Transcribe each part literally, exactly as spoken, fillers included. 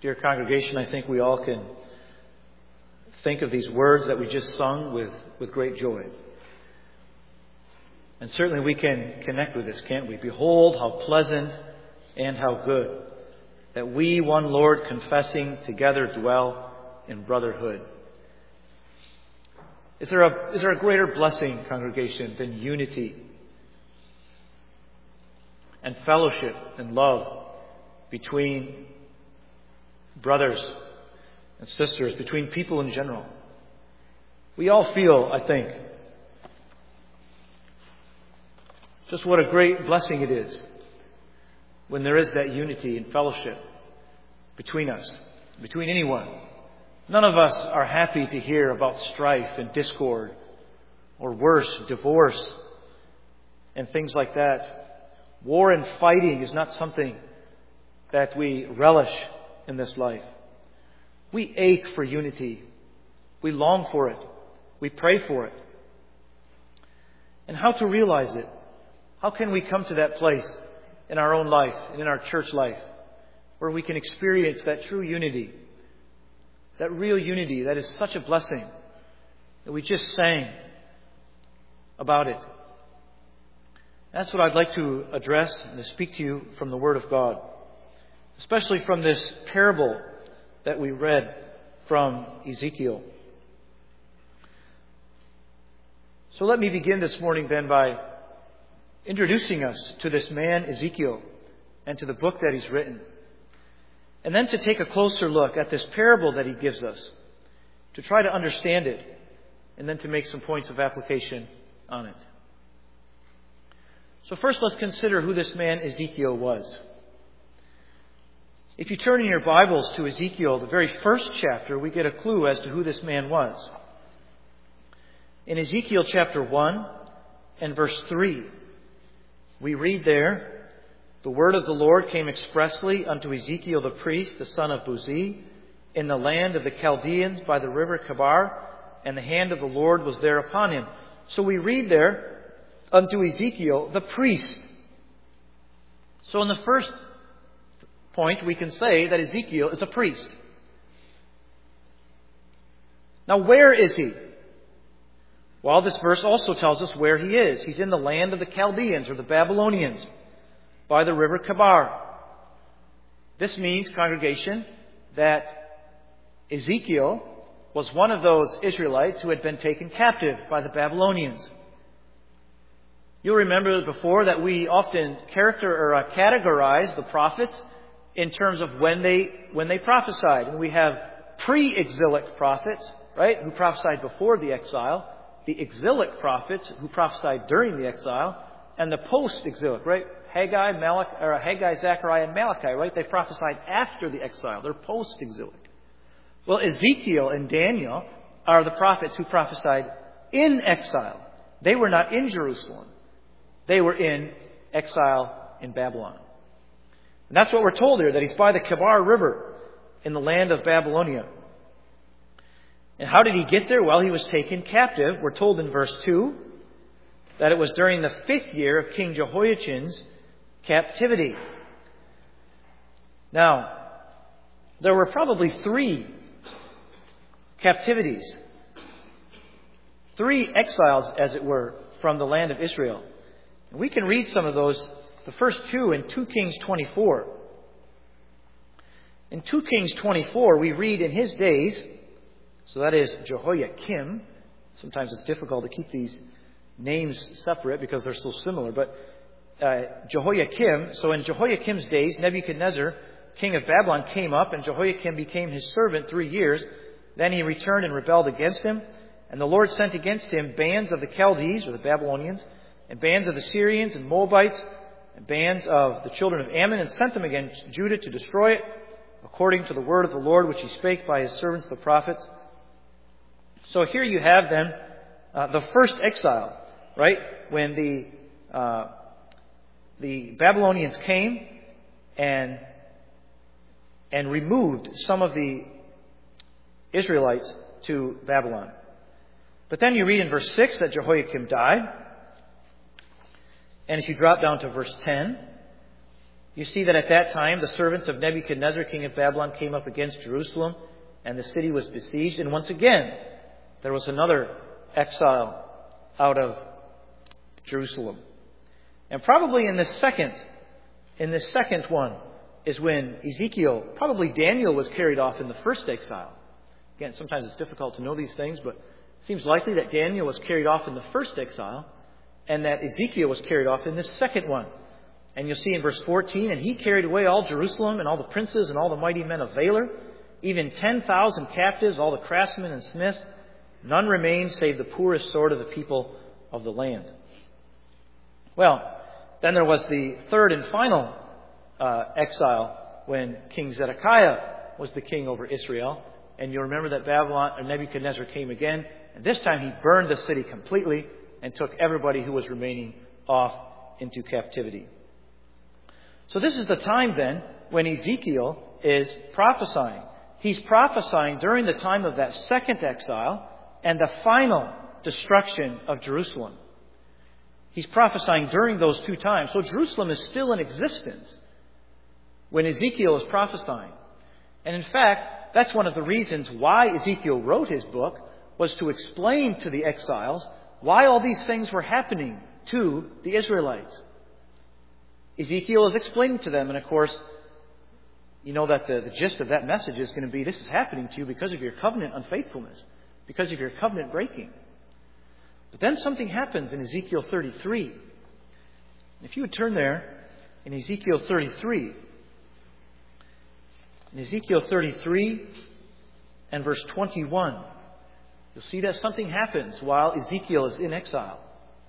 Dear congregation, I think we all can think of these words that we just sung with, with great joy. And certainly we can connect with this, can't we? Behold how pleasant and how good that we, one Lord, confessing, together dwell in brotherhood. Is there a, is there a greater blessing, congregation, than unity and fellowship and love between brothers and sisters, between people in general? We all feel, I think, just what a great blessing it is when there is that unity and fellowship between us, between anyone. None of us are happy to hear about strife and discord, or worse, divorce and things like that. War and fighting is not something that we relish in this life. We ache for unity. We long for it. We pray for it. And how to realize it? How can we come to that place in our own life and in our church life where we can experience that true unity, that real unity that is such a blessing that we just sang about it? That's what I'd like to address and to speak to you from the Word of God, especially from this parable that we read from Ezekiel. So let me begin this morning then by introducing us to this man Ezekiel and to the book that he's written. And then to take a closer look at this parable that he gives us, to try to understand it, and then to make some points of application on it. So first let's consider who this man Ezekiel was. If you turn in your Bibles to Ezekiel, the very first chapter, we get a clue as to who this man was. In Ezekiel chapter one and verse three, we read there, "The word of the Lord came expressly unto Ezekiel the priest, the son of Buzi, in the land of the Chaldeans by the river Chebar, and the hand of the Lord was there upon him." So we read there, unto Ezekiel the priest. So in the first point, we can say that Ezekiel is a priest. Now, where is he? Well, this verse also tells us where he is. He's in the land of the Chaldeans, or the Babylonians, by the river Chebar. This means, congregation, that Ezekiel was one of those Israelites who had been taken captive by the Babylonians. You'll remember before that we often character or uh, categorize the prophets in terms of when they when they prophesied. And we have pre-exilic prophets, right, who prophesied before the exile, the exilic prophets who prophesied during the exile, and the post-exilic, right? Haggai, Malachi, or Haggai, Zechariah, and Malachi, right? They prophesied after the exile. They're post-exilic. Well, Ezekiel and Daniel are the prophets who prophesied in exile. They were not in Jerusalem. They were in exile in Babylon. And that's what we're told here, that he's by the Chebar River in the land of Babylonia. And how did he get there? Well, he was taken captive. We're told in verse two that it was during the fifth year of King Jehoiachin's captivity. Now, there were probably three captivities, three exiles, as it were, from the land of Israel. And we can read some of those, the first two, in Second Kings twenty-four. In Second Kings twenty-four, we read, in his days, so that is Jehoiakim. Sometimes it's difficult to keep these names separate because they're so similar. But uh, Jehoiakim, so in Jehoiakim's days, Nebuchadnezzar, king of Babylon, came up, and Jehoiakim became his servant three years. Then he returned and rebelled against him. And the Lord sent against him bands of the Chaldees, or the Babylonians, and bands of the Syrians and Moabites, and bands of the children of Ammon, and sent them against Judah to destroy it, according to the word of the Lord, which he spake by his servants the prophets. So here you have then uh, the first exile, right? When the uh, the Babylonians came and and removed some of the Israelites to Babylon. But then you read in verse six that Jehoiakim died. And if you drop down to verse ten, You see that at that time, the servants of Nebuchadnezzar, king of Babylon, came up against Jerusalem, and the city was besieged. And once again, there was another exile out of Jerusalem. And probably in this second, in this second one, is when Ezekiel, probably Daniel, was carried off in the first exile. Again, sometimes it's difficult to know these things, but it seems likely that Daniel was carried off in the first exile, and that Ezekiel was carried off in this second one. And you'll see in verse fourteen, and he carried away all Jerusalem and all the princes and all the mighty men of valor, even ten thousand captives, all the craftsmen and smiths. None remained save the poorest sort of the people of the land. Well, then there was the third and final uh, exile when King Zedekiah was the king over Israel. And you'll remember that Babylon or Nebuchadnezzar came again. And this time he burned the city completely and took everybody who was remaining off into captivity. So this is the time then when Ezekiel is prophesying. He's prophesying during the time of that second exile and the final destruction of Jerusalem. He's prophesying during those two times. So Jerusalem is still in existence when Ezekiel is prophesying. And in fact, that's one of the reasons why Ezekiel wrote his book, was to explain to the exiles why all these things were happening to the Israelites. Ezekiel is explaining to them, and of course, you know that the, the gist of that message is going to be, this is happening to you because of your covenant unfaithfulness, because of your covenant breaking. But then something happens in Ezekiel thirty-three. If you would turn there in Ezekiel thirty-three. In Ezekiel thirty-three and verse twenty-one, you'll see that something happens while Ezekiel is in exile.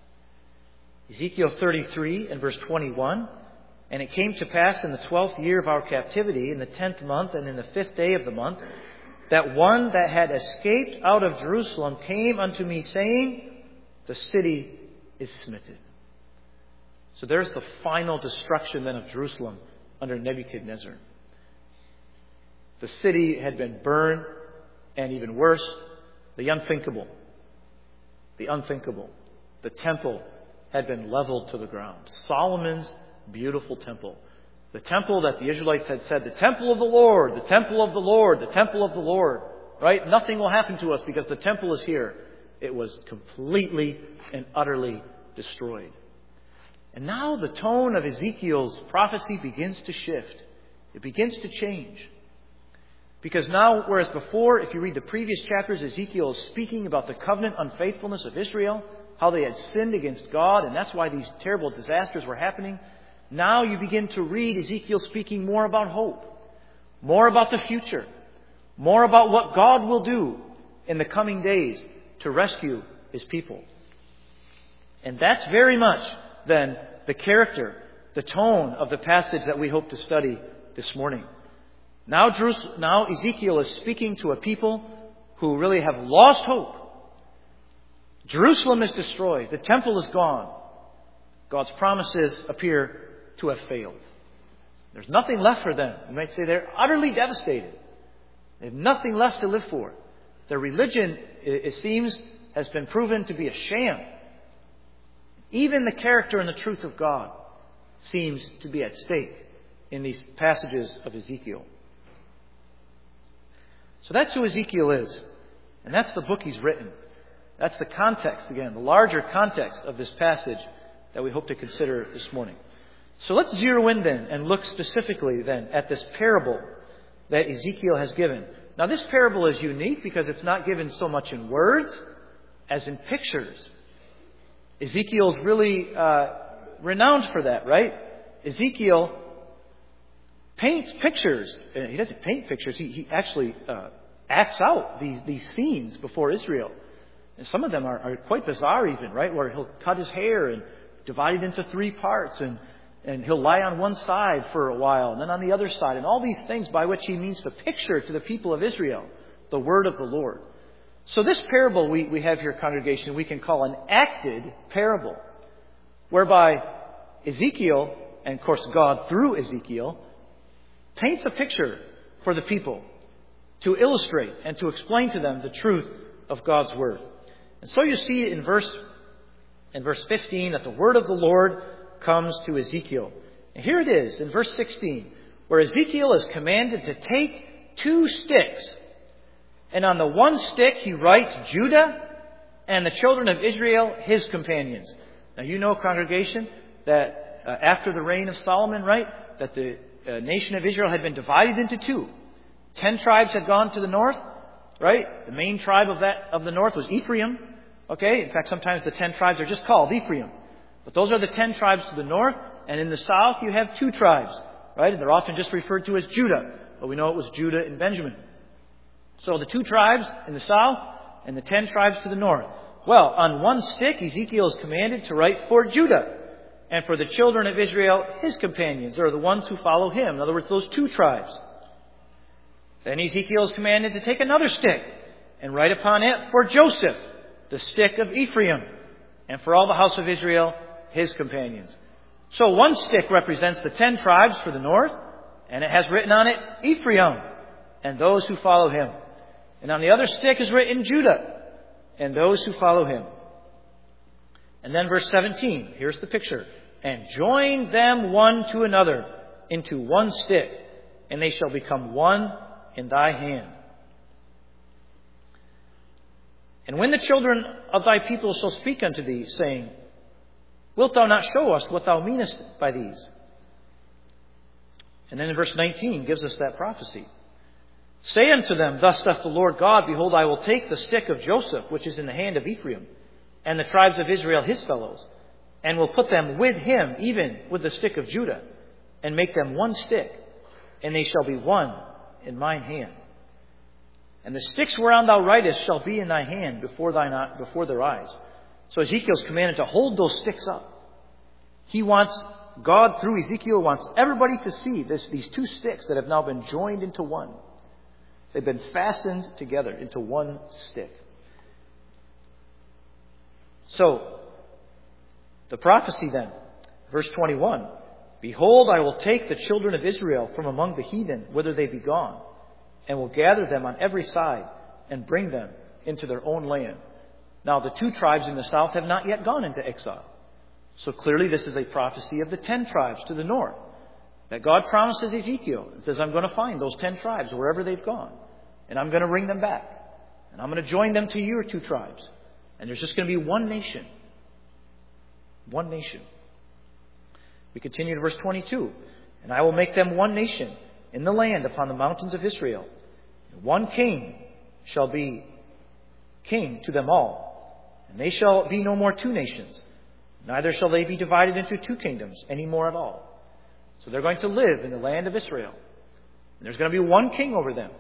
Ezekiel thirty-three and verse twenty-one, and it came to pass in the twelfth year of our captivity, in the tenth month and in the fifth day of the month, that one that had escaped out of Jerusalem came unto me, saying, the city is smitten. So there's the final destruction then of Jerusalem under Nebuchadnezzar. The city had been burned, and even worse, the unthinkable. The unthinkable. The temple had been leveled to the ground. Solomon's beautiful temple. The temple that the Israelites had said, the temple of the Lord, the temple of the Lord, the temple of the Lord. Right? Nothing will happen to us because the temple is here. It was completely and utterly destroyed. And now the tone of Ezekiel's prophecy begins to shift. It begins to change. Because now, whereas before, if you read the previous chapters, Ezekiel is speaking about the covenant unfaithfulness of Israel, how they had sinned against God, and that's why these terrible disasters were happening. Now you begin to read Ezekiel speaking more about hope, more about the future, more about what God will do in the coming days to rescue His people. And that's very much then the character, the tone of the passage that we hope to study this morning. Now, Jerusalem, now Ezekiel is speaking to a people who really have lost hope. Jerusalem is destroyed. The temple is gone. God's promises appear to have failed. There's nothing left for them. You might say they're utterly devastated. They have nothing left to live for. Their religion, it seems, has been proven to be a sham. Even the character and the truth of God seems to be at stake in these passages of Ezekiel. So that's who Ezekiel is. And that's the book he's written. That's the context, again, the larger context of this passage that we hope to consider this morning. So let's zero in then and look specifically then at this parable that Ezekiel has given. Now this parable is unique because it's not given so much in words as in pictures. Ezekiel's really uh, renowned for that, right? Ezekiel paints pictures. He doesn't paint pictures. He, he actually uh, acts out these, these scenes before Israel. And some of them are, are quite bizarre even, right? Where he'll cut his hair and divide it into three parts. And, and he'll lie on one side for a while and then on the other side. And all these things by which he means to picture to the people of Israel the word of the Lord. So this parable we, we have here, congregation, we can call an acted parable. Whereby Ezekiel, and of course God through Ezekiel, paints a picture for the people to illustrate and to explain to them the truth of God's word. And so you see in verse in verse fifteen that the word of the Lord comes to Ezekiel. And here it is in verse sixteen, where Ezekiel is commanded to take two sticks. And on the one stick he writes Judah and the children of Israel, his companions. Now you know, congregation, that uh, after the reign of Solomon, right, that the uh, nation of Israel had been divided into two. Ten tribes had gone to the north, right? The main tribe of that of the north was Ephraim. Okay, in fact, sometimes the ten tribes are just called Ephraim. But those are the ten tribes to the north, and in the south you have two tribes, right? And they're often just referred to as Judah, but we know it was Judah and Benjamin. So the two tribes in the south and the ten tribes to the north. Well, on one stick, Ezekiel is commanded to write for Judah, and for the children of Israel, his companions, or the ones who follow him. In other words, those two tribes. Then Ezekiel is commanded to take another stick and write upon it for Joseph, the stick of Ephraim, and for all the house of Israel, his companions. So one stick represents the ten tribes for the north, and it has written on it Ephraim and those who follow him. And on the other stick is written Judah and those who follow him. And then verse seventeen, here's the picture. And join them one to another into one stick, and they shall become one in thy hand. And when the children of thy people shall speak unto thee, saying, wilt thou not show us what thou meanest by these? And then in verse nineteen gives us that prophecy. Say unto them, thus saith the Lord God, behold, I will take the stick of Joseph, which is in the hand of Ephraim, and the tribes of Israel his fellows, and will put them with him, even with the stick of Judah, and make them one stick, and they shall be one in mine hand. And the sticks whereon thou writest shall be in thy hand before thine before their eyes. So Ezekiel's commanded to hold those sticks up. He wants, God through Ezekiel wants everybody to see this, these two sticks that have now been joined into one. They've been fastened together into one stick. So, the prophecy then, verse twenty-one, behold, I will take the children of Israel from among the heathen, whither they be gone, and will gather them on every side, and bring them into their own land. Now, the two tribes in the south have not yet gone into exile. So clearly this is a prophecy of the ten tribes to the north, that God promises Ezekiel. It says, I'm going to find those ten tribes wherever they've gone, and I'm going to bring them back, and I'm going to join them to your two tribes. And there's just going to be one nation. One nation. We continue to verse twenty-two. And I will make them one nation in the land upon the mountains of Israel. One king shall be king to them all. And they shall be no more two nations. Neither shall they be divided into two kingdoms any more at all. So they're going to live in the land of Israel. And there's going to be one king over them.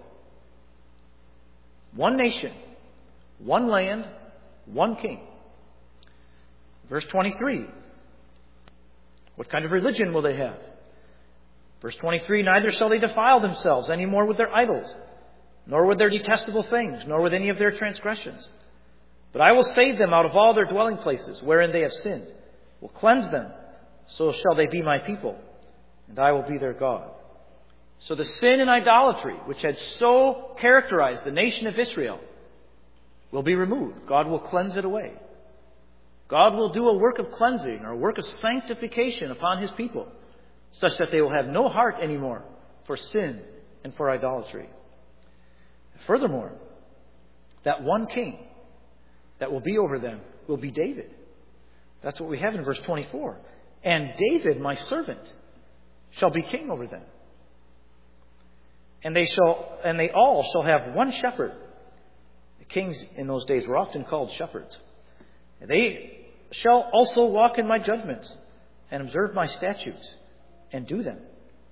One nation. One land. One king. Verse twenty-three. What kind of religion will they have? Verse twenty-three, neither shall they defile themselves any more with their idols, nor with their detestable things, nor with any of their transgressions. But I will save them out of all their dwelling places, wherein they have sinned, will cleanse them, so shall they be my people, and I will be their God. So the sin and idolatry, which had so characterized the nation of Israel, will be removed. God will cleanse it away. God will do a work of cleansing or a work of sanctification upon his people, such that they will have no heart anymore for sin and for idolatry. Furthermore, that one king that will be over them will be David. That's what we have in verse twenty-four. And David, my servant, shall be king over them. And they shall, and they all shall have one shepherd. The kings in those days were often called shepherds. And they shall also walk in my judgments and observe my statutes and do them.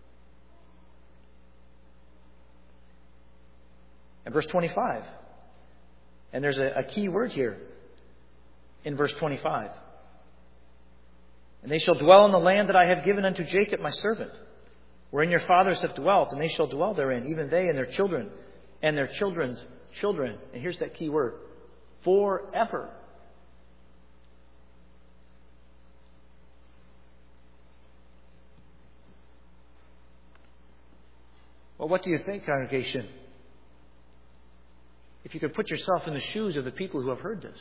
And verse twenty-five. And there's a, a key word here in verse twenty-five. And they shall dwell in the land that I have given unto Jacob my servant, wherein your fathers have dwelt, and they shall dwell therein, even they and their children, and their children's children. And here's that key word, forever. Well, what do you think, congregation? If you could put yourself in the shoes of the people who have heard this.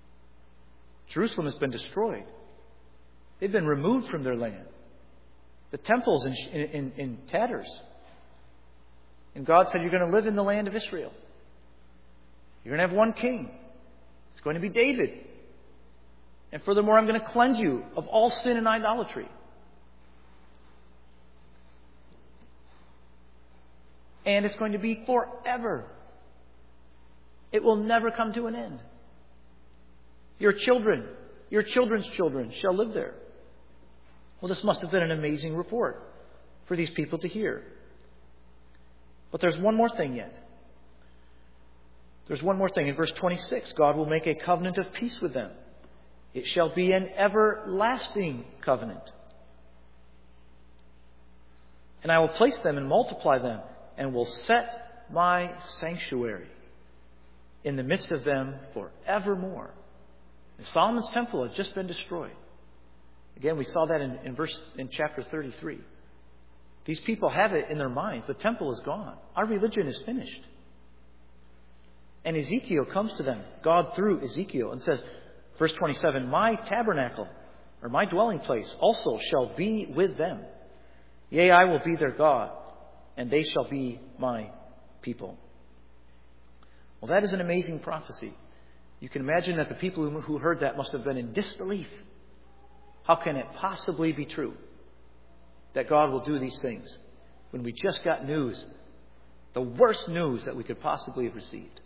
Jerusalem has been destroyed. They've been removed from their land. The The temple's in, in, in tatters. And God said, you're going to live in the land of Israel. You're going to have one king. It's going to be David. And furthermore, I'm going to cleanse you of all sin and idolatry. And it's going to be forever. It will never come to an end. Your children, your children's children shall live there. Well, this must have been an amazing report for these people to hear. But there's one more thing yet. There's one more thing. In verse twenty-six, God will make a covenant of peace with them. It shall be an everlasting covenant. And I will place them and multiply them, and will set my sanctuary in the midst of them forevermore. And Solomon's temple had just been destroyed. Again, we saw that in, in verse in chapter thirty-three. These people have it in their minds. The temple is gone. Our religion is finished. And Ezekiel comes to them, God through Ezekiel, and says, verse twenty-seven, my tabernacle, or my dwelling place, also shall be with them. Yea, I will be their God, and they shall be my people. Well, that is an amazing prophecy. You can imagine that the people who heard that must have been in disbelief. How can it possibly be true that God will do these things when we just got news, the worst news that we could possibly have received?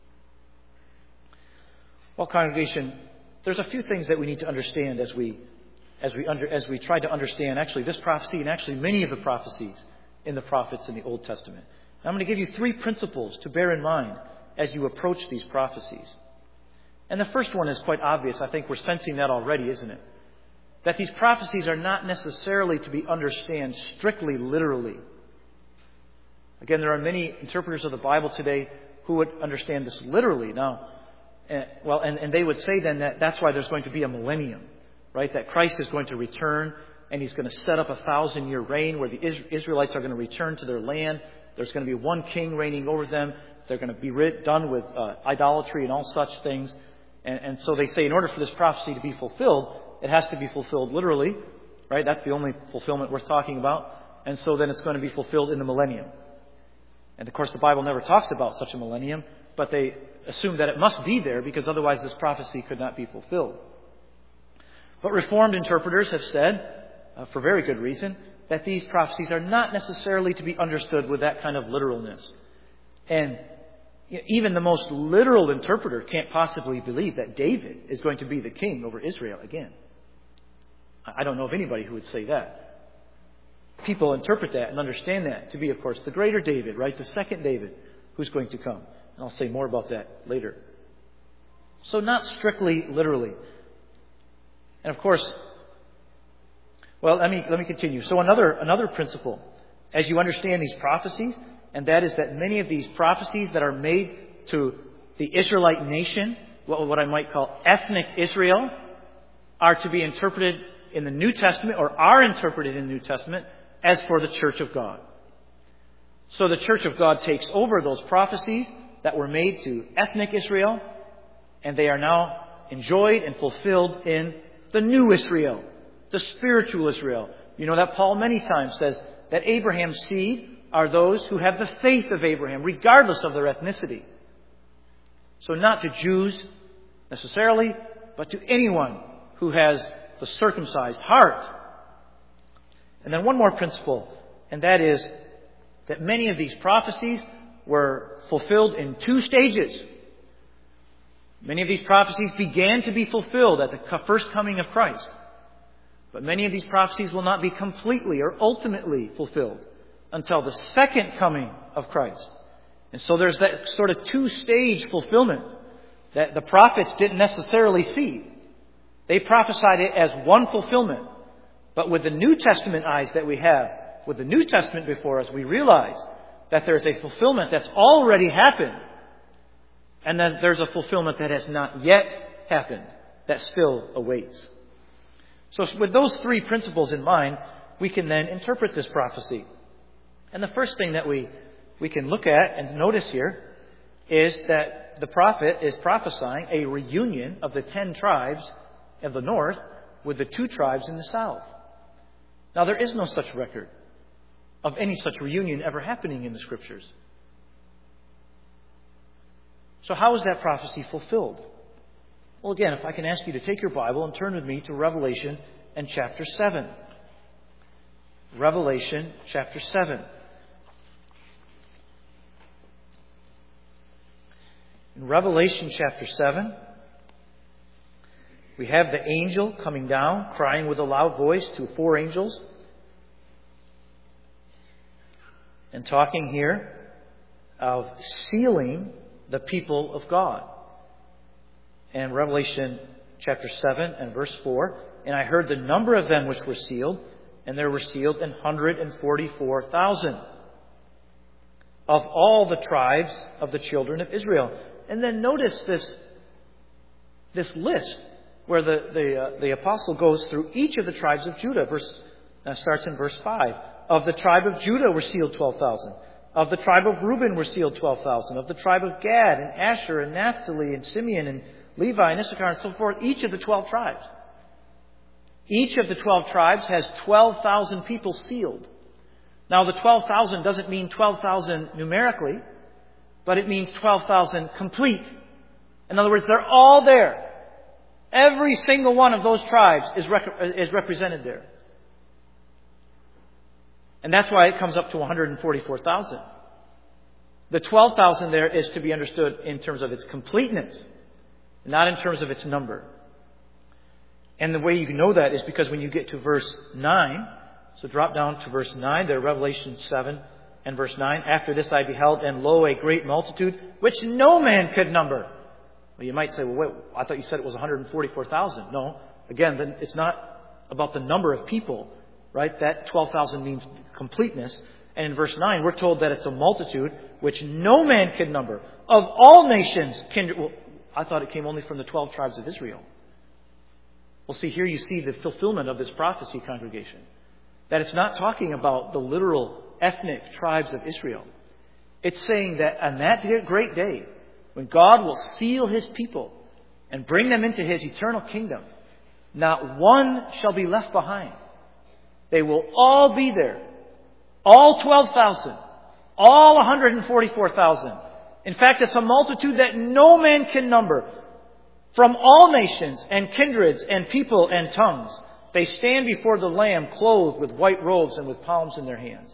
Well, congregation, there's a few things that we need to understand as we as we under, as we try to understand actually this prophecy and actually many of the prophecies in the prophets in the Old Testament. And I'm going to give you three principles to bear in mind as you approach these prophecies. And the first one is quite obvious. I think we're sensing that already, isn't it? That these prophecies are not necessarily to be understood strictly literally. Again, there are many interpreters of the Bible today who would understand this literally. Now, uh, well, and, and they would say then that that's why there's going to be a millennium, right? That Christ is going to return and He's going to set up a thousand year reign where the Israelites are going to return to their land. There's going to be one king reigning over them. They're going to be rid, done with uh, idolatry and all such things. And, and so they say in order for this prophecy to be fulfilled, it has to be fulfilled literally, right? That's the only fulfillment worth talking about. And so then it's going to be fulfilled in the millennium. And of course the Bible never talks about such a millennium, but they assume that it must be there because otherwise this prophecy could not be fulfilled. But Reformed interpreters have said, uh, for very good reason, that these prophecies are not necessarily to be understood with that kind of literalness. And even the most literal interpreter can't possibly believe that David is going to be the king over Israel again. I don't know of anybody who would say that. People interpret that and understand that to be, of course, the greater David, right? The second David who's going to come. And I'll say more about that later. So not strictly literally. And of course, well, let me, let me continue. So another, another principle, as you understand these prophecies, and that is that many of these prophecies that are made to the Israelite nation, what I might call ethnic Israel, are to be interpreted in the New Testament, or are interpreted in the New Testament, as for the Church of God. So the Church of God takes over those prophecies that were made to ethnic Israel, and they are now enjoyed and fulfilled in the new Israel, the spiritual Israel. You know that Paul many times says that Abraham's seed are those who have the faith of Abraham, regardless of their ethnicity. So not to Jews necessarily, but to anyone who has the circumcised heart. And then one more principle, and that is that many of these prophecies were fulfilled in two stages. Many of these prophecies began to be fulfilled at the first coming of Christ. But many of these prophecies will not be completely or ultimately fulfilled until the second coming of Christ. And so there's that sort of two-stage fulfillment that the prophets didn't necessarily see. They prophesied it as one fulfillment. But with the New Testament eyes that we have, with the New Testament before us, we realize that there's a fulfillment that's already happened. And that there's a fulfillment that has not yet happened, that still awaits. So with those three principles in mind, we can then interpret this prophecy. And the first thing that we, we can look at and notice here is that the prophet is prophesying a reunion of the ten tribes of the north with the two tribes in the south. Now, there is no such record of any such reunion ever happening in the Scriptures. So how is that prophecy fulfilled? Well, again, if I can ask you to take your Bible and turn with me to Revelation and chapter seven. Revelation chapter seven. In Revelation chapter seven, we have the angel coming down, crying with a loud voice to four angels, and talking here of sealing the people of God. And Revelation chapter seven and verse four, and I heard the number of them which were sealed, and there were sealed an hundred and forty-four thousand of all the tribes of the children of Israel. And then notice this, this list where the, the, uh, the apostle goes through each of the tribes of Judah. Verse uh, starts in verse five. Of the tribe of Judah were sealed twelve thousand. Of the tribe of Reuben were sealed twelve thousand. Of the tribe of Gad and Asher and Naphtali and Simeon and Levi and Issachar and so forth. Each of the twelve tribes. Each of the twelve tribes has twelve thousand people sealed. Now the twelve thousand doesn't mean twelve thousand numerically, but it means twelve thousand complete. In other words, they're all there. Every single one of those tribes is, rec- is represented there. And that's why it comes up to one hundred forty-four thousand. The twelve thousand there is to be understood in terms of its completeness, not in terms of its number. And the way you know that is because when you get to verse nine, so drop down to verse nine there, Revelation seven and verse nine. After this I beheld, and lo, a great multitude, which no man could number. Well, you might say, well, wait, I thought you said it was one hundred forty-four thousand. No, again, then it's not about the number of people, right? That twelve thousand means completeness. And in verse nine, we're told that it's a multitude which no man can number. Of all nations, kindred. Well, I thought it came only from the twelve tribes of Israel. Well, see, here you see the fulfillment of this prophecy, congregation. That it's not talking about the literal ethnic tribes of Israel. It's saying that on that great day, when God will seal His people and bring them into His eternal kingdom, not one shall be left behind. They will all be there. All twelve thousand. All one hundred forty-four thousand. In fact, it's a multitude that no man can number. From all nations and kindreds and people and tongues, they stand before the Lamb clothed with white robes and with palms in their hands.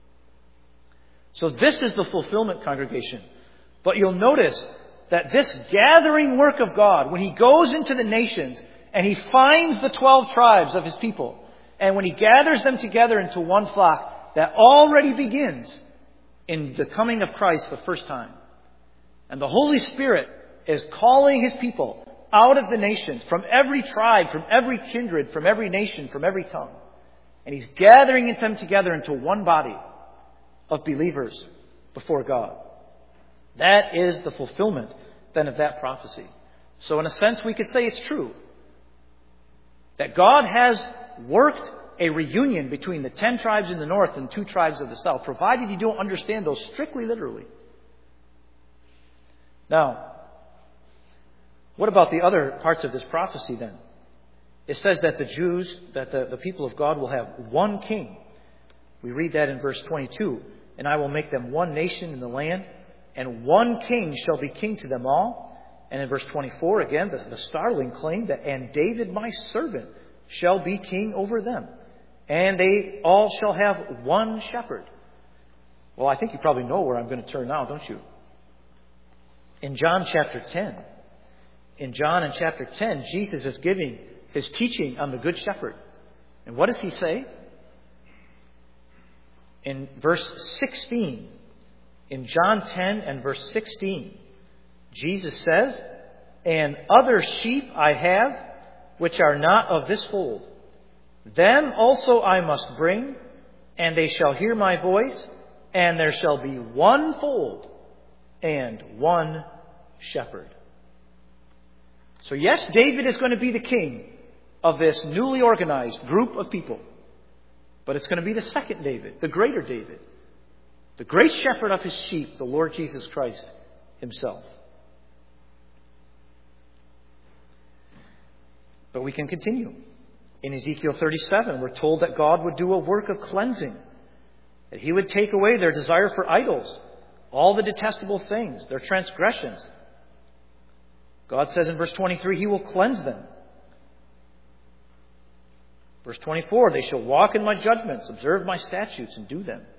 So this is the fulfillment, congregation. But you'll notice that this gathering work of God, when He goes into the nations and He finds the twelve tribes of His people, and when He gathers them together into one flock, that already begins in the coming of Christ the first time. And the Holy Spirit is calling His people out of the nations, from every tribe, from every kindred, from every nation, from every tongue. And He's gathering them together into one body of believers before God. That is the fulfillment then of that prophecy. So in a sense, we could say it's true that God has worked a reunion between the ten tribes in the north and two tribes of the south, provided you don't understand those strictly literally. Now, what about the other parts of this prophecy then? It says that the Jews, that the, the people of God will have one king. We read that in verse twenty-two. And I will make them one nation in the land, and one king shall be king to them all. And in verse twenty-four, again, the, the startling claim that, and David my servant shall be king over them. And they all shall have one shepherd. Well, I think you probably know where I'm going to turn now, don't you? In John chapter ten. In John in chapter ten, Jesus is giving His teaching on the Good Shepherd. And what does He say? In verse sixteen, in John ten and verse sixteen, Jesus says, and other sheep I have, which are not of this fold. Them also I must bring, and they shall hear my voice, and there shall be one fold and one shepherd. So yes, David is going to be the king of this newly organized group of people. But it's going to be the second David, the greater David, the great shepherd of His sheep, the Lord Jesus Christ Himself. But we can continue. In Ezekiel thirty-seven, we're told that God would do a work of cleansing, that He would take away their desire for idols, all the detestable things, their transgressions. God says in verse twenty-three, He will cleanse them. Verse twenty-four, they shall walk in my judgments, observe my statutes, and do them.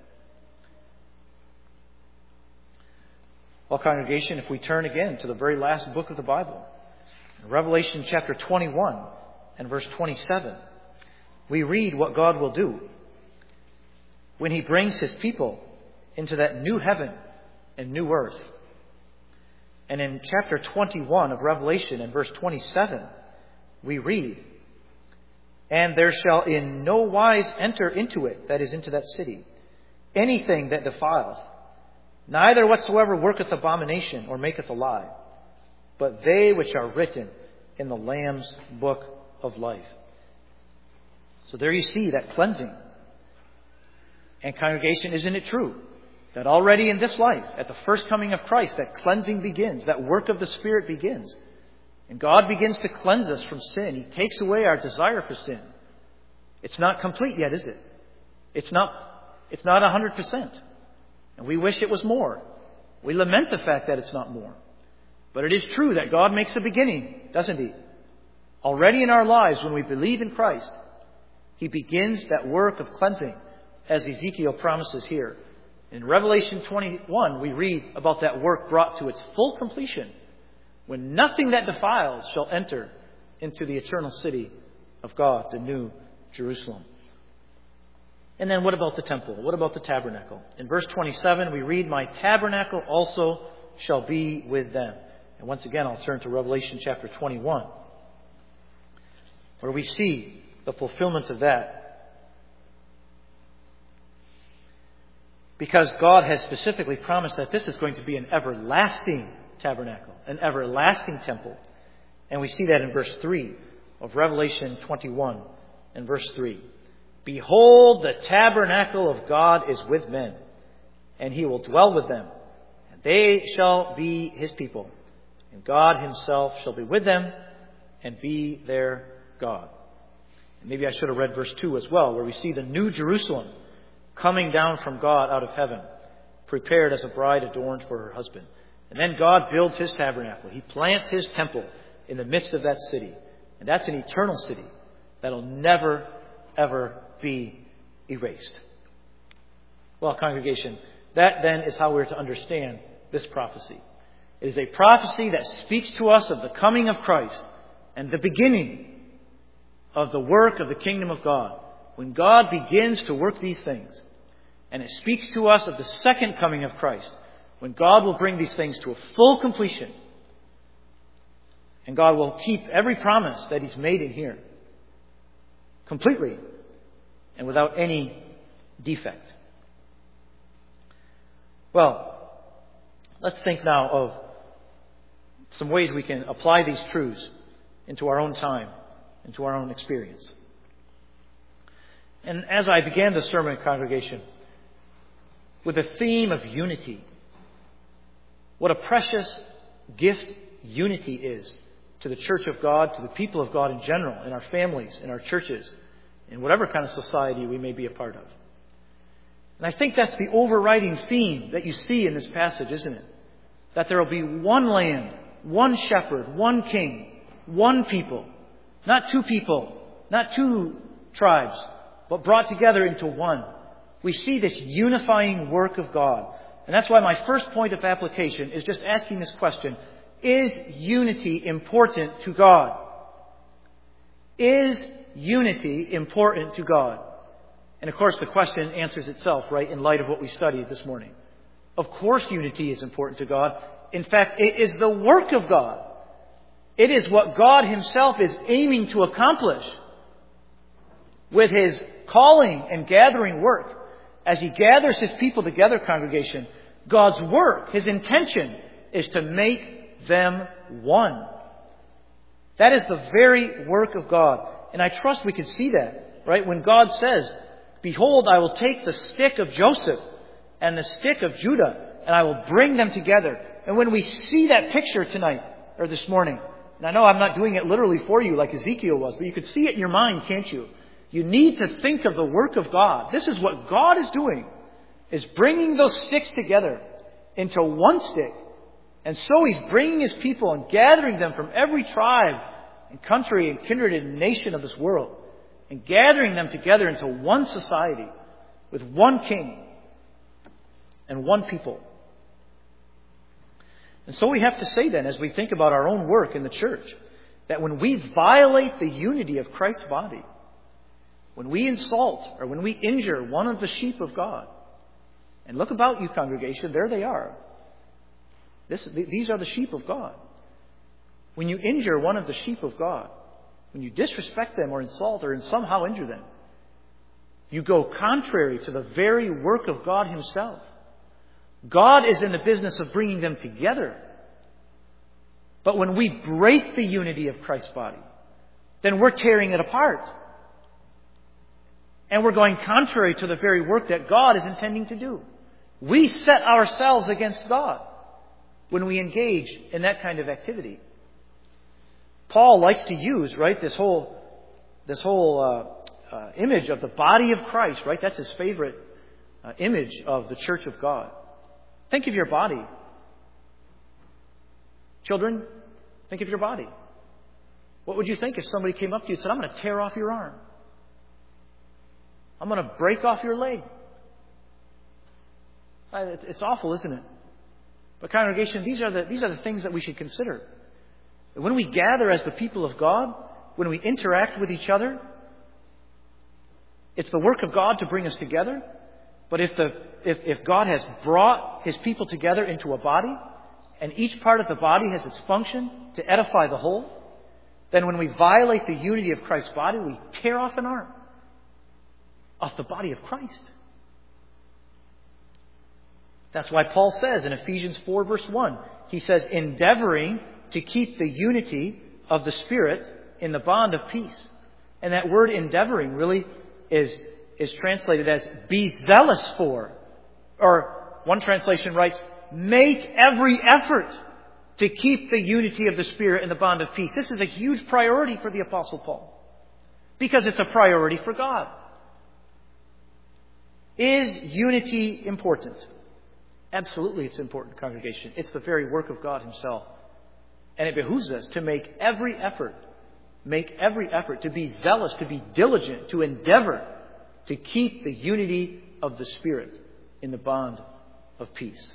Well, congregation, if we turn again to the very last book of the Bible, Revelation chapter twenty-one and verse twenty-seven, we read what God will do when He brings His people into that new heaven and new earth. And in chapter twenty-one of Revelation and verse twenty-seven, we read, and there shall in no wise enter into it, that is, into that city, anything that defileth, neither whatsoever worketh abomination or maketh a lie, but they which are written in the Lamb's book of life. So there you see that cleansing. And congregation, isn't it true that already in this life, at the first coming of Christ, that cleansing begins, that work of the Spirit begins. And God begins to cleanse us from sin. He takes away our desire for sin. It's not complete yet, is it? It's not, it's not one hundred percent. And we wish it was more. We lament the fact that it's not more. But it is true that God makes a beginning, doesn't He? Already in our lives, when we believe in Christ, He begins that work of cleansing, as Ezekiel promises here. In Revelation twenty-one, we read about that work brought to its full completion, when nothing that defiles shall enter into the eternal city of God, the new Jerusalem. And then what about the temple? What about the tabernacle? In verse twenty-seven, we read, my tabernacle also shall be with them. And once again, I'll turn to Revelation chapter twenty-one, where we see the fulfillment of that. Because God has specifically promised that this is going to be an everlasting tabernacle, an everlasting temple. And we see that in verse three of Revelation twenty-one and verse three. Behold, the tabernacle of God is with men, and He will dwell with them, and they shall be His people, and God Himself shall be with them and be their God. And maybe I should have read verse two as well, where we see the new Jerusalem coming down from God out of heaven, prepared as a bride adorned for her husband. And then God builds His tabernacle. He plants His temple in the midst of that city. And that's an eternal city that'll never, ever be erased. Well, congregation, that then is how we're to understand this prophecy. It is a prophecy that speaks to us of the coming of Christ and the beginning of the work of the kingdom of God. When God begins to work these things. And it speaks to us of the second coming of Christ, when God will bring these things to a full completion. And God will keep every promise that He's made in here completely and without any defect. Well, let's think now of some ways we can apply these truths into our own time, into our own experience. And as I began the sermon, congregation, with the theme of unity, what a precious gift unity is to the church of God, to the people of God in general, in our families, in our churches, in whatever kind of society we may be a part of. And I think that's the overriding theme that you see in this passage, isn't it? That there will be one land, one shepherd, one king, one people, not two people, not two tribes, but brought together into one. We see this unifying work of God. And that's why my first point of application is just asking this question. Is unity important to God? Is unity important to God? And of course the question answers itself, right, in light of what we studied this morning. Of course unity is important to God. In fact, it is the work of God. It is what God Himself is aiming to accomplish with His calling and gathering work. As He gathers His people together, congregation, God's work, His intention, is to make them one. That is the very work of God. And I trust we can see that, right? When God says, behold, I will take the stick of Joseph and the stick of Judah, and I will bring them together. And when we see that picture tonight, or this morning, And I know I'm not doing it literally for you like Ezekiel was, but you could see it in your mind, can't you? You need to think of the work of God. This is what God is doing, is bringing those sticks together into one stick. And so He's bringing His people and gathering them from every tribe and country and kindred and nation of this world, and gathering them together into one society with one king and one people. And so we have to say then, as we think about our own work in the church, that when we violate the unity of Christ's body, when we insult or when we injure one of the sheep of God, and look about you, congregation, there they are. This, these are the sheep of God. When you injure one of the sheep of God, when you disrespect them or insult or somehow injure them, you go contrary to the very work of God Himself. God is in the business of bringing them together. But when we break the unity of Christ's body, then we're tearing it apart. And we're going contrary to the very work that God is intending to do. We set ourselves against God when we engage in that kind of activity. Paul likes to use, right, this whole this whole uh, uh, image of the body of Christ, right? That's his favorite uh, image of the church of God. Think of your body. Children, think of your body. What would you think if somebody came up to you and said, I'm going to tear off your arm? I'm going to break off your leg. It's awful, isn't it? But congregation, these are the these are the things that we should consider. When we gather as the people of God, when we interact with each other, it's the work of God to bring us together. But if the if, if God has brought His people together into a body, and each part of the body has its function to edify the whole, then when we violate the unity of Christ's body, we tear off an arm off the body of Christ. That's why Paul says in Ephesians four verse one, he says, endeavoring to keep the unity of the Spirit in the bond of peace. And that word endeavoring really is, is translated as be zealous for. Or one translation writes, make every effort to keep the unity of the Spirit in the bond of peace. This is a huge priority for the Apostle Paul, because it's a priority for God. Is unity important? Absolutely it's important, congregation. It's the very work of God Himself. And it behooves us to make every effort, make every effort to be zealous, to be diligent, to endeavor to keep the unity of the Spirit in the bond of peace.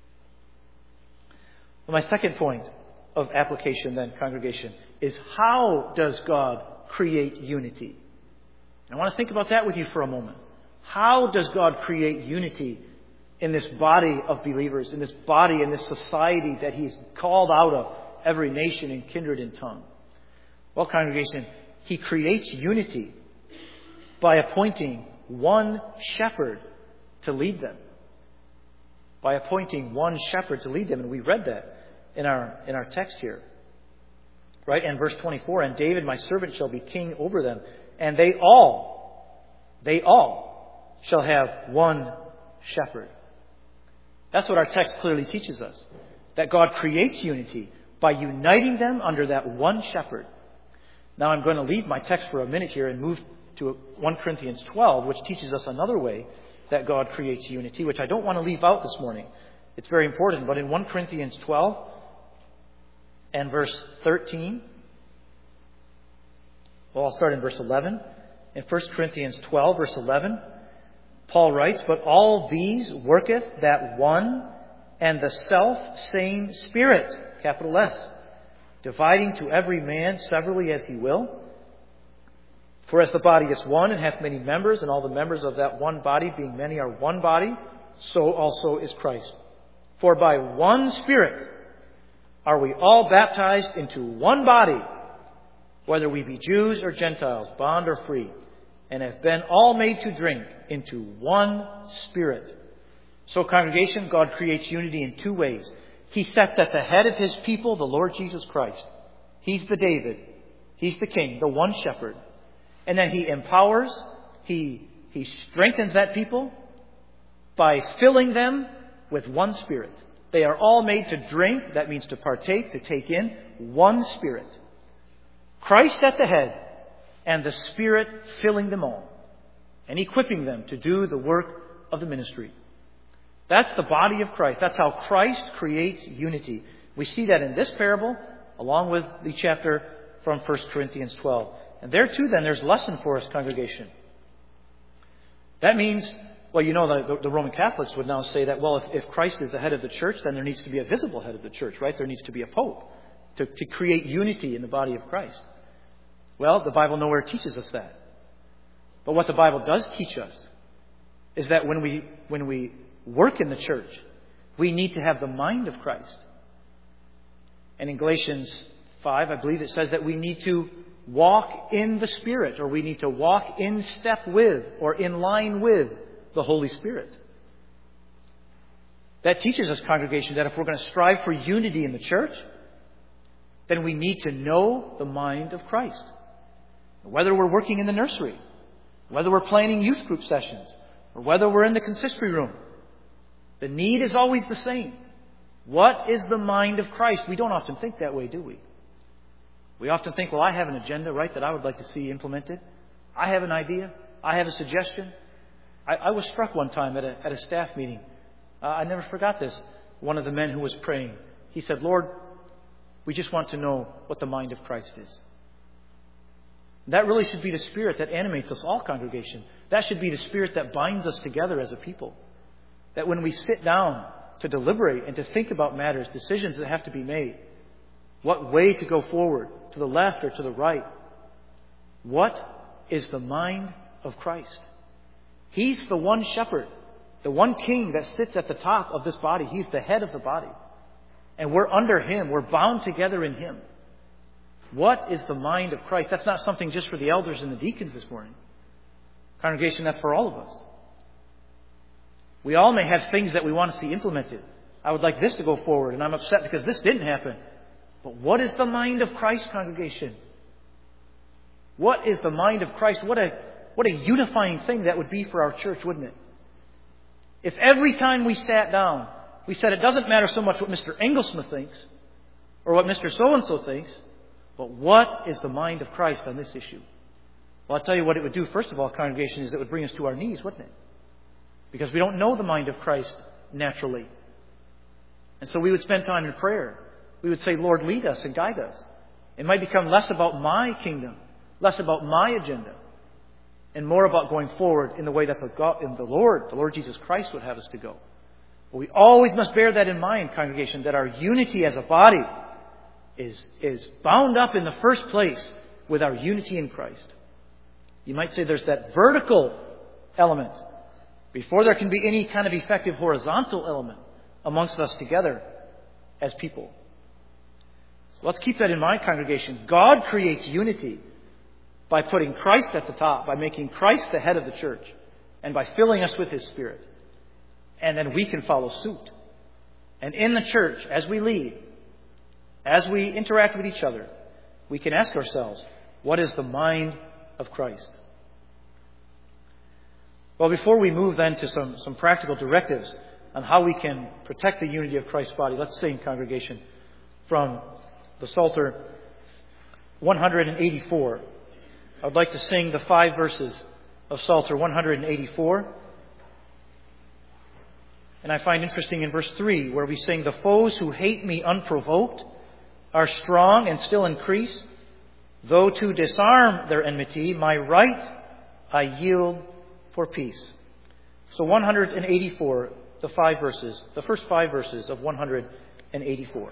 Well, my second point of application then, congregation, is how does God create unity? I want to think about that with you for a moment. How does God create unity in this body of believers, in this body, in this society that He's called out of, every nation and kindred and tongue? Well, congregation, He creates unity by appointing one shepherd to lead them. By appointing one shepherd to lead them. And we read that in our in our text here. Right? And verse twenty-four, and David, my servant, shall be king over them. And they all, they all shall have one shepherd. That's what our text clearly teaches us. That God creates unity by uniting them under that one shepherd. Now I'm going to leave my text for a minute here and move to First Corinthians twelve, which teaches us another way that God creates unity, which I don't want to leave out this morning. It's very important. But in First Corinthians twelve and verse thirteen, well, I'll start in verse eleven. In First Corinthians twelve, verse eleven, Paul writes, but all these worketh that one and the self same Spirit, capital S, dividing to every man severally as he will. For as the body is one and hath many members, and all the members of that one body, being many, are one body, so also is Christ. For by one Spirit are we all baptized into one body, whether we be Jews or Gentiles, bond or free, and have been all made to drink into one Spirit. So, congregation, God creates unity in two ways. He sets at the head of His people the Lord Jesus Christ. He's the David. He's the King, the one shepherd. And then He empowers, He, he strengthens that people by filling them with one Spirit. They are all made to drink, that means to partake, to take in, one Spirit. Christ at the head, and the Spirit filling them all and equipping them to do the work of the ministry. That's the body of Christ. That's how Christ creates unity. We see that in this parable, along with the chapter from First Corinthians twelve. And there too, then, there's a lesson for us, congregation. That means, well, you know, the, the Roman Catholics would now say that, well, if, if Christ is the head of the church, then there needs to be a visible head of the church, right? There needs to be a pope to, to create unity in the body of Christ. Well, the Bible nowhere teaches us that. But what the Bible does teach us is that when we, when we work in the church, we need to have the mind of Christ. And in Galatians five, I believe it says that we need to walk in the Spirit, or we need to walk in step with, or in line with the Holy Spirit. That teaches us, congregation, that if we're going to strive for unity in the church, then we need to know the mind of Christ. Whether we're working in the nursery, whether we're planning youth group sessions, or whether we're in the consistory room, the need is always the same. What is the mind of Christ? We don't often think that way, do we? We often think, well, I have an agenda, right, that I would like to see implemented. I have an idea. I have a suggestion. I, I was struck one time at a, at a staff meeting. Uh, I never forgot this. One of the men who was praying, he said, Lord, we just want to know what the mind of Christ is. That really should be the spirit that animates us all, congregation. That should be the spirit that binds us together as a people. That when we sit down to deliberate and to think about matters, decisions that have to be made, what way to go forward, to the left or to the right, what is the mind of Christ? He's the one shepherd, the one king that sits at the top of this body. He's the head of the body. And we're under Him. We're bound together in Him. What is the mind of Christ? That's not something just for the elders and the deacons this morning. Congregation, that's for all of us. We all may have things that we want to see implemented. I would like this to go forward, and I'm upset because this didn't happen. But what is the mind of Christ, congregation? What is the mind of Christ? What a, what a unifying thing that would be for our church, wouldn't it? If every time we sat down, we said it doesn't matter so much what Mister Engelsmith thinks or what Mister So-and-so thinks, but what is the mind of Christ on this issue? Well, I'll tell you what it would do, first of all, congregation, is it would bring us to our knees, wouldn't it? Because we don't know the mind of Christ naturally. And so we would spend time in prayer. We would say, Lord, lead us and guide us. It might become less about my kingdom, less about my agenda, and more about going forward in the way that the, God, in the Lord, the Lord Jesus Christ would have us to go. But we always must bear that in mind, congregation, that our unity as a body is, is bound up in the first place with our unity in Christ. You might say there's that vertical element before there can be any kind of effective horizontal element amongst us together as people. So let's keep that in mind, congregation. God creates unity by putting Christ at the top, by making Christ the head of the church, and by filling us with His Spirit. And then we can follow suit. And in the church, as we lead, as we interact with each other, we can ask ourselves, what is the mind of Christ? Well, before we move then to some, some practical directives on how we can protect the unity of Christ's body, let's sing, congregation, from the Psalter one eighty-four. I would like to sing the five verses of Psalter one eighty-four. And I find interesting in verse three, where we sing, the foes who hate me unprovoked are strong and still increase. Though to disarm their enmity, my right I yield for peace. So one eighty-four, the five verses, the first five verses of one eighty-four.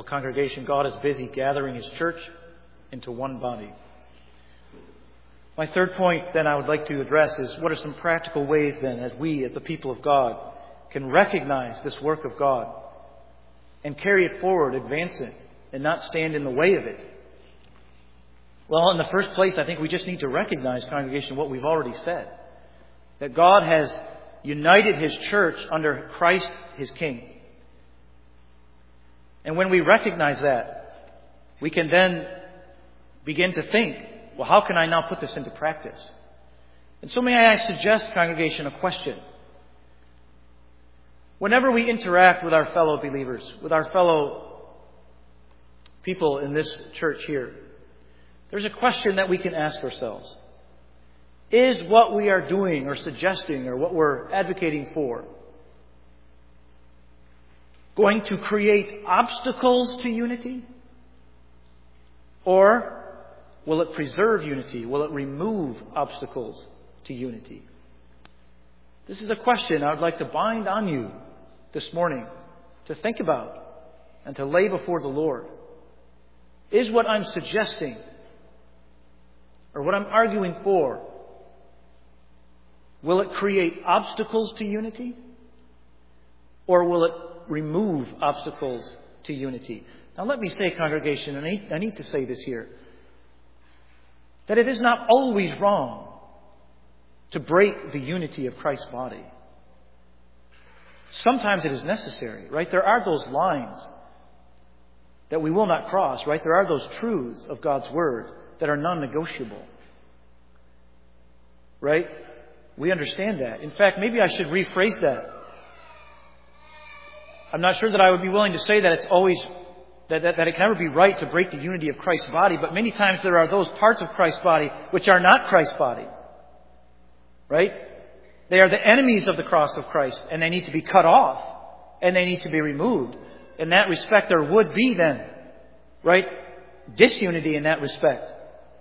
congregation, God is busy gathering His church into one body. My third point then I would like to address is what are some practical ways then as we, as the people of God, can recognize this work of God and carry it forward, advance it, and not stand in the way of it. Well, in the first place, I think we just need to recognize, congregation, what we've already said. That God has united His church under Christ, His King. And when we recognize that, we can then begin to think, well, how can I now put this into practice? And so may I suggest, congregation, a question. Whenever we interact with our fellow believers, with our fellow people in this church here, there's a question that we can ask ourselves. Is what we are doing or suggesting or what we're advocating for going to create obstacles to unity? Or will it preserve unity? Will it remove obstacles to unity? This is a question I would like to bind on you this morning to think about and to lay before the Lord. Is what I'm suggesting or what I'm arguing for, will it create obstacles to unity? Or will it remove obstacles to unity? Now let me say, congregation, and I need, I need to say this here, that it is not always wrong to break the unity of Christ's body. Sometimes it is necessary, right? There are those lines that we will not cross, right? There are those truths of God's Word that are non-negotiable. Right? We understand that. In fact, maybe I should rephrase that. I'm not sure that I would be willing to say that it's always, that, that, that it can never be right to break the unity of Christ's body, but many times there are those parts of Christ's body which are not Christ's body. Right? They are the enemies of the cross of Christ, and they need to be cut off, and they need to be removed. In that respect, there would be then, right, disunity in that respect.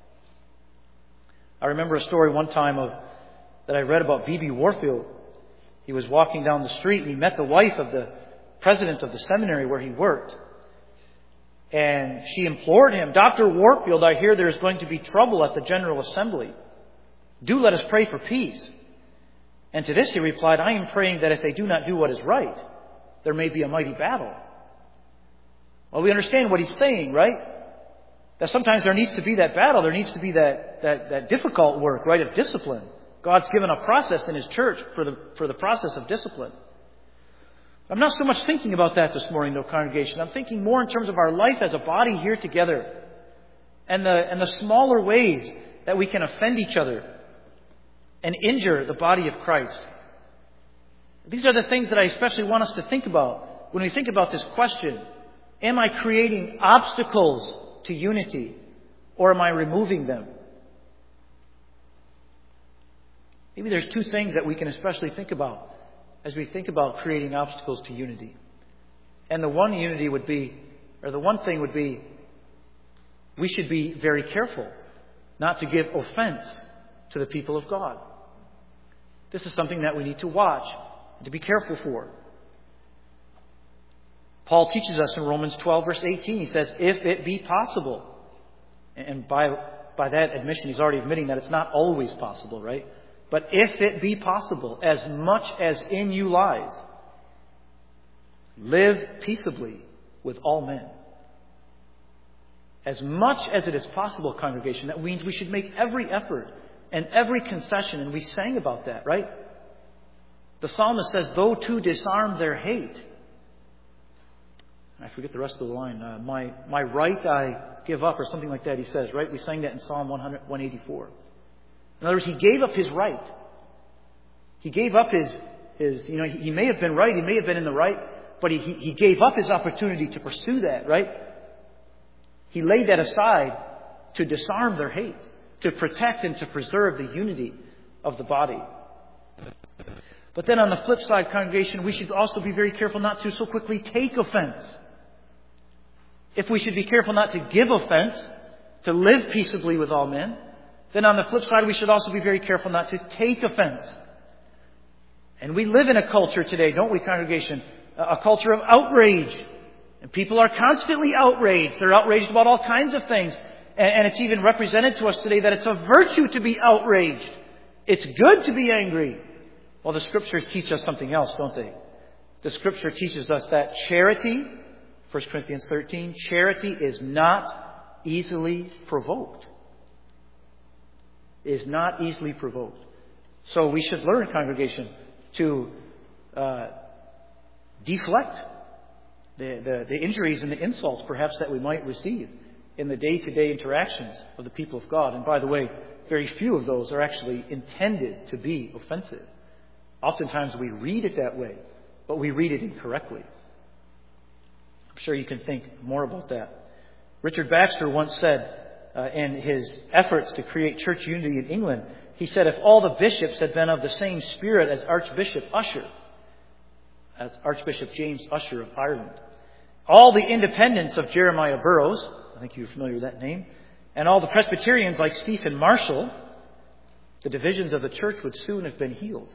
I remember a story one time of that I read about B B Warfield. He was walking down the street and he met the wife of the president of the seminary where he worked. And she implored him, Doctor Warfield, I hear there's going to be trouble at the General Assembly. Do let us pray for peace. And to this he replied, I am praying that if they do not do what is right, there may be a mighty battle. Well, we understand what he's saying, right? That sometimes there needs to be that battle. There needs to be that, that, that difficult work, right, of discipline. God's given a process in His church for the, for the process of discipline. I'm not so much thinking about that this morning, though, congregation. I'm thinking more in terms of our life as a body here together and the, and the smaller ways that we can offend each other and injure the body of Christ. These are the things that I especially want us to think about when we think about this question. Am I creating obstacles to unity, or am I removing them? Maybe there's two things that we can especially think about as we think about creating obstacles to unity. And the one unity would be, or the one thing would be, we should be very careful not to give offense to the people of God. This is something that we need to watch and to be careful for. Paul teaches us in Romans twelve, verse eighteen, he says, if it be possible. And by, by that admission, he's already admitting that it's not always possible, right? But if it be possible, as much as in you lies, live peaceably with all men. As much as it is possible, congregation, that means we should make every effort and every concession, and we sang about that, right? The psalmist says, though to disarm their hate. I forget the rest of the line. Uh, my my right I give up, or something like that, he says, right? We sang that in Psalm one eighty-four. In other words, he gave up his right. He gave up his, his you know, he, he may have been right, he may have been in the right, but he, he, he gave up his opportunity to pursue that, right? He laid that aside to disarm their hate, to protect and to preserve the unity of the body. But then on the flip side, congregation, we should also be very careful not to so quickly take offense. If we should be careful not to give offense, to live peaceably with all men, then on the flip side, we should also be very careful not to take offense. And we live in a culture today, don't we, congregation? A culture of outrage And people are constantly outraged. They're outraged about all kinds of things. And, and it's even represented to us today that it's a virtue to be outraged. It's good to be angry. Well, the Scriptures teach us something else, don't they? The Scripture teaches us that charity, First Corinthians thirteen, charity is not easily provoked. Is not easily provoked. So we should learn, congregation, to uh, deflect the, the, the injuries and the insults perhaps that we might receive in the day-to-day interactions of the people of God. And by the way, very few of those are actually intended to be offensive. Oftentimes we read it that way, but we read it incorrectly. I'm sure you can think more about that. Richard Baxter once said, uh, in his efforts to create church unity in England, he said, if all the bishops had been of the same spirit as Archbishop Usher, as Archbishop James Usher of Ireland, all the independents of Jeremiah Burroughs, I think you're familiar with that name, and all the Presbyterians like Stephen Marshall, the divisions of the church would soon have been healed.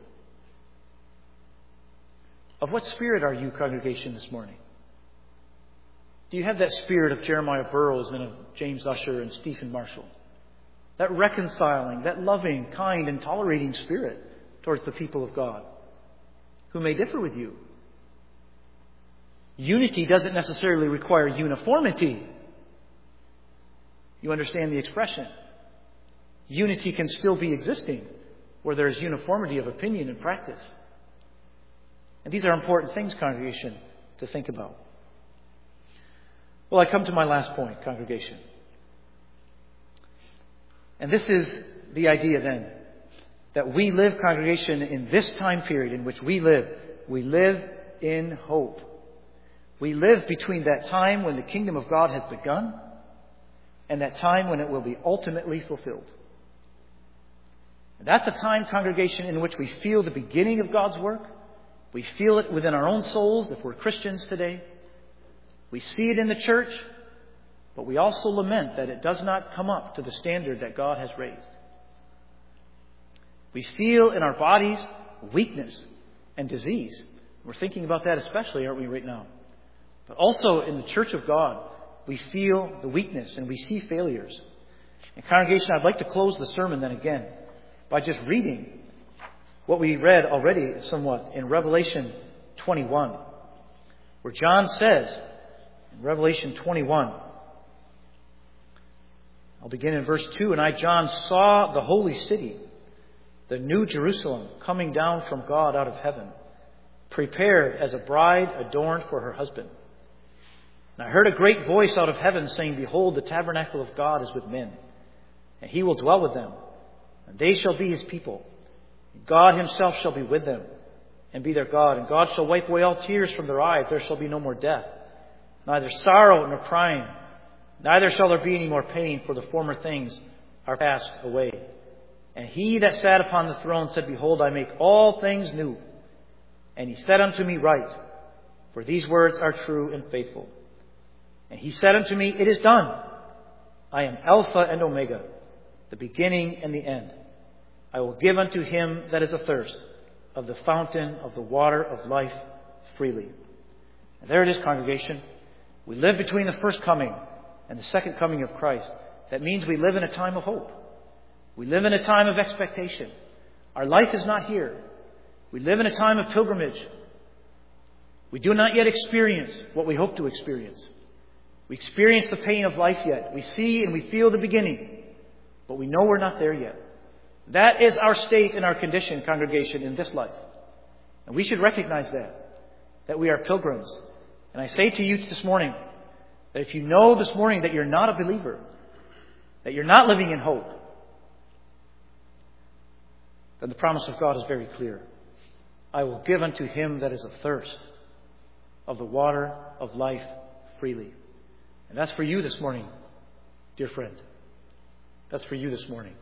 Of what spirit are you, congregation, this morning? Do you have that spirit of Jeremiah Burroughs and of James Usher and Stephen Marshall? That reconciling, that loving, kind, and tolerating spirit towards the people of God who may differ with you. Unity doesn't necessarily require uniformity. You understand the expression. Unity can still be existing where there is uniformity of opinion and practice. And these are important things, congregation, to think about. Well, I come to my last point, congregation. And this is the idea then, that we live, congregation, in this time period in which we live. We live in hope. We live between that time when the kingdom of God has begun and that time when it will be ultimately fulfilled. And that's a time, congregation, in which we feel the beginning of God's work. We feel it within our own souls if we're Christians today. We see it in the church, but we also lament that it does not come up to the standard that God has raised. We feel in our bodies weakness and disease. We're thinking about that especially, aren't we, right now? But also in the church of God, we feel the weakness and we see failures. And congregation, I'd like to close the sermon then again by just reading what we read already somewhat in Revelation twenty-one, where John says, in Revelation twenty-one, I'll begin in verse two, and I, John, saw the holy city, the new Jerusalem, coming down from God out of heaven, prepared as a bride adorned for her husband. And I heard a great voice out of heaven saying, behold, the tabernacle of God is with men, and he will dwell with them, and they shall be his people. God himself shall be with them, and be their God. And God shall wipe away all tears from their eyes. There shall be no more death, neither sorrow nor crying. Neither shall there be any more pain, for the former things are passed away. And he that sat upon the throne said, behold, I make all things new. And he said unto me, write, for these words are true and faithful. And he said unto me, it is done. I am Alpha and Omega, the beginning and the end. I will give unto him that is athirst of the fountain of the water of life freely. And there it is, congregation. We live between the first coming and the second coming of Christ. That means we live in a time of hope. We live in a time of expectation. Our life is not here. We live in a time of pilgrimage. We do not yet experience what we hope to experience. We experience the pain of life yet. We see and we feel the beginning, but we know we're not there yet. That is our state and our condition, congregation, in this life. And we should recognize that, that we are pilgrims. And I say to you this morning, that if you know this morning that you're not a believer, that you're not living in hope, then the promise of God is very clear. I will give unto him that is athirst of the water of life freely. And that's for you this morning, dear friend. That's for you this morning.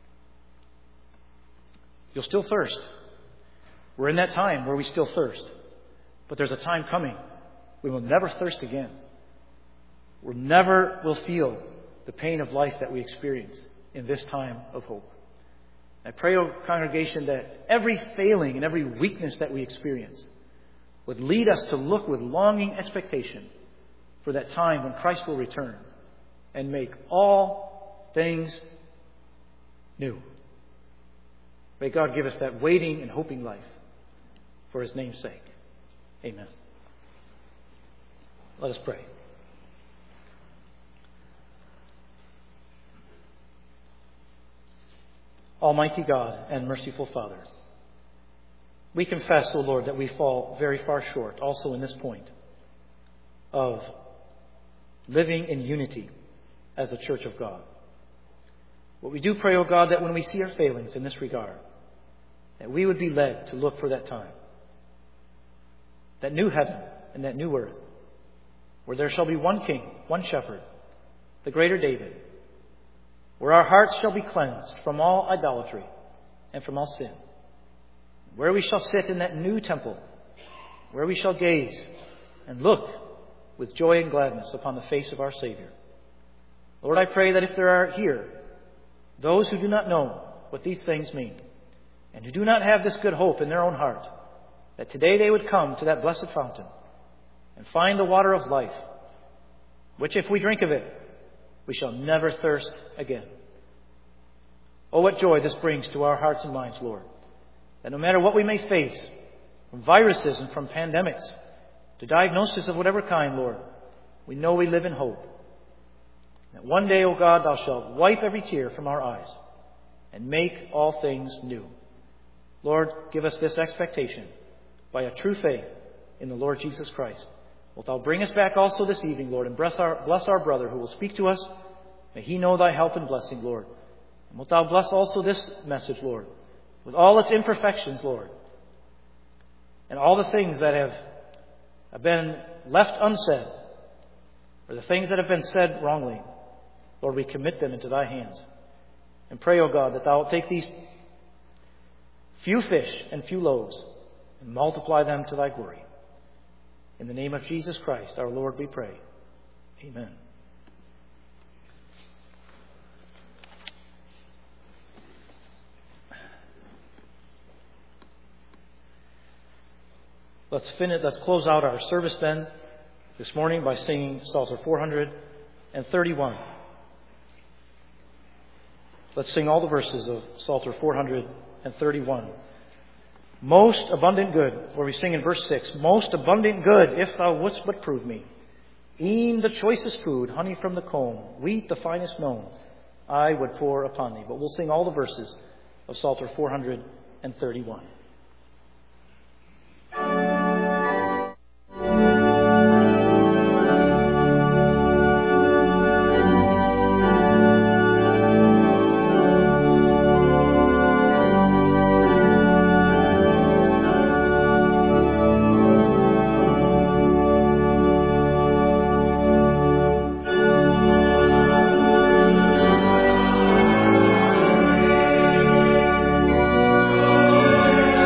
You'll still thirst. We're in that time where we still thirst. But there's a time coming. We will never thirst again. We never will feel the pain of life that we experience in this time of hope. I pray, O congregation, that every failing and every weakness that we experience would lead us to look with longing expectation for that time when Christ will return and make all things new. May God give us that waiting and hoping life for His name's sake. Amen. Let us pray. Almighty God and merciful Father, we confess, O Lord, that we fall very far short also in this point of living in unity as a church of God. But we do pray, O God, that when we see our failings in this regard, that we would be led to look for that time, that new heaven and that new earth, where there shall be one king, one shepherd, the greater David, where our hearts shall be cleansed from all idolatry and from all sin, where we shall sit in that new temple, where we shall gaze and look with joy and gladness upon the face of our Savior. Lord, I pray that if there are here those who do not know what these things mean, and who do not have this good hope in their own heart, that today they would come to that blessed fountain and find the water of life, which if we drink of it, we shall never thirst again. Oh, what joy this brings to our hearts and minds, Lord, that no matter what we may face, from viruses and from pandemics, to diagnosis of whatever kind, Lord, we know we live in hope. That one day, O God, Thou shalt wipe every tear from our eyes and make all things new. Lord, give us this expectation by a true faith in the Lord Jesus Christ. Wilt Thou bring us back also this evening, Lord, and bless our, bless our brother who will speak to us. May he know Thy help and blessing, Lord. And wilt Thou bless also this message, Lord, with all its imperfections, Lord, and all the things that have, have been left unsaid, or the things that have been said wrongly. Lord, we commit them into Thy hands. And pray, O God, that Thou wilt take these few fish and few loaves and multiply them to Thy glory. In the name of Jesus Christ, our Lord, we pray. Amen. Let's finish, let's close out our service then this morning by singing Psalter four hundred thirty-one. Let's sing all the verses of Psalter four hundred thirty-one. Most abundant good, where we sing in verse six, most abundant good, if thou wouldst but prove me. E'en the choicest food, honey from the comb, wheat the finest known, I would pour upon thee. But we'll sing all the verses of Psalter four hundred thirty-one. Thank you.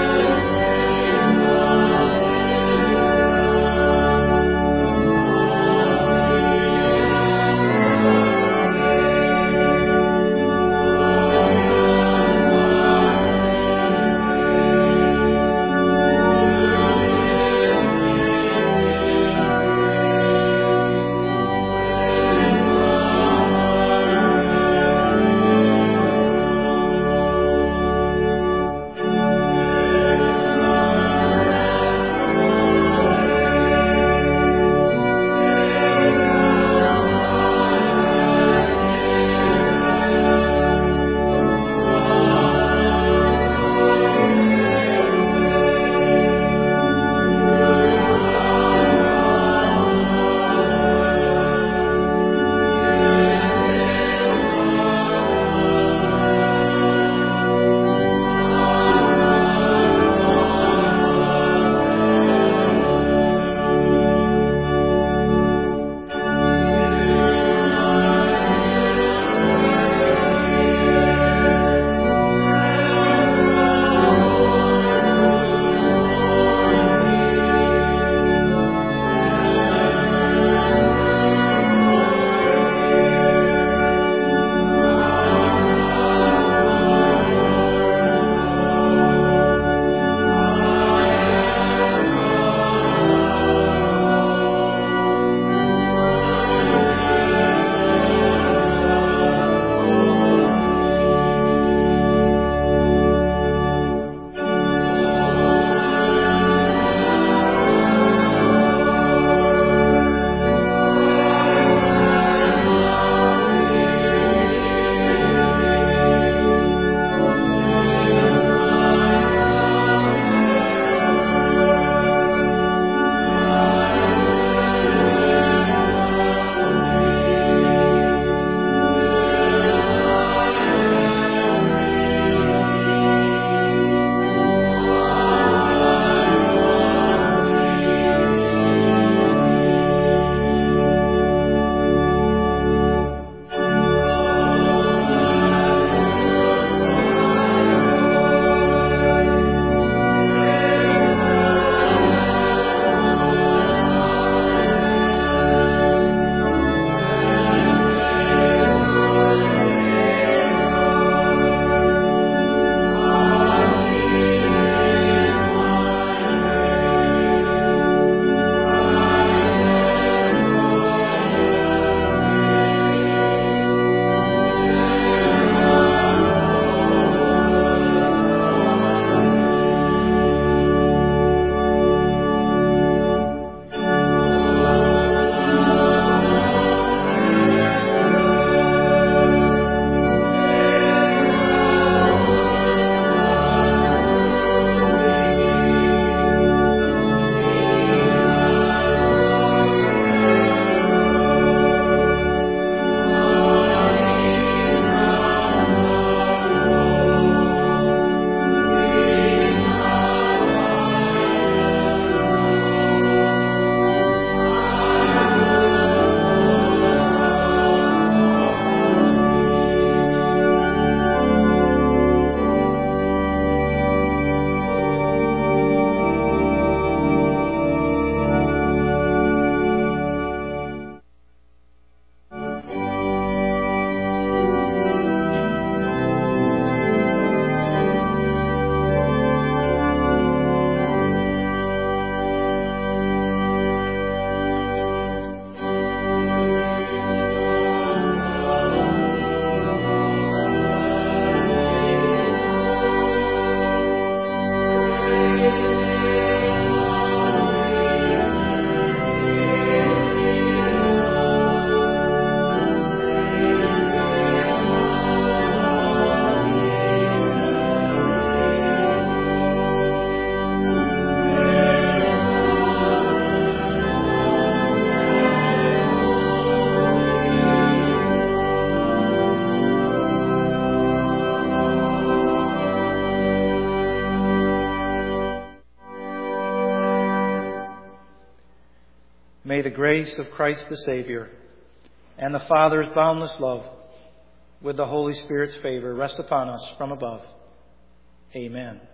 May the grace of Christ the Savior and the Father's boundless love with the Holy Spirit's favor rest upon us from above. Amen.